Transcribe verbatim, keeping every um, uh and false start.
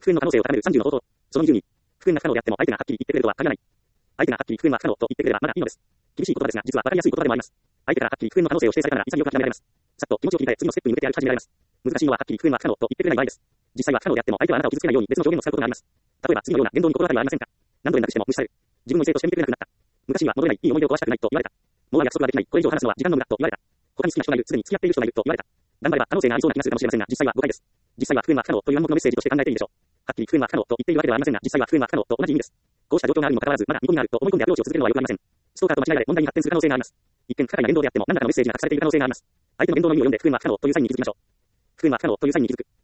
復縁の可能性を高めるさんじゅうの方法。そのにじゅうに、復縁が不可能であっても相手がはっきり言ってくれるとは限らない。相手がはっきり復縁は不可能と言ってくれればまだいいのです。厳しい言葉ですが、実は分かりやすい言葉でもあります。相手からはっきり復縁の可能性を指定されたなら潔く諦められます。さっと気持ちを切り替え次のステップに向けて歩き始められます。難しいのははっきり復縁は不可能と言ってくれない場合です。実際は不可能であっても相手はあなたを傷つけないように別の表現を使うことがあります。例えば次のような言動に心当たりはありませんか？何度連絡しても無視される。自分の異性として見てくれなくなった。昔には戻れない、いい思い出を壊したくないと言われた。もう約束はできない、これ以上話すのは時間の無駄と言われた。他に好きな人がいる、すでに付き合っている人がいると言われた。頑張れば可能性がありそうな気がするかもしれませんが、実際は誤解です。実際は復縁は不可能という暗黙のメッセージとして考えていいでしょう。はっきり復縁は不可能と言っているわけではありませんが、実際は復縁は不可能と同じ意味です。こうした状況があるにもかかわらず、まだ見込みがあると思い込んでアプローチを続けるのは良くありません。ストーカーと間違いで問題に発展する可能性があります。一見不可解な言動であっても何らかのメッセージが隠されている可能性があります。相手の言動の意味を読んで復縁は不可能というサインに気づきましょう。復縁は不可能というサインに気づく。